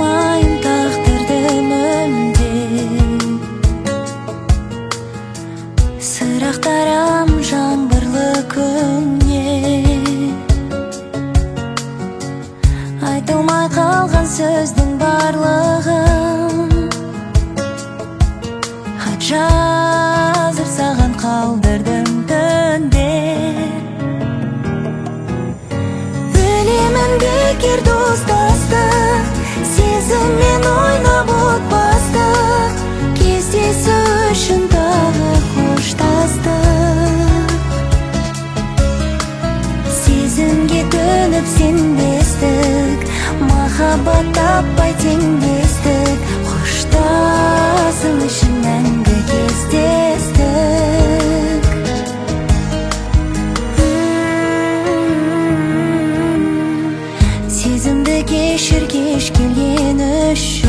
алмайын тағдырды мүлде. Сырақтарым жаңбырлы күнне, айтылмай қалған сөздің барлығын хат жазып саған қалдырдым түнде. Білемін бекер достастық, сезіммен ойнап отбастық, кездесу үшін тағы қоштастық. Сезімге төніп сенбестік, махаббат таппай теңдестік, қоштасу үшін мәңгі кездестік. Сезімді кешір кеш келген үшін.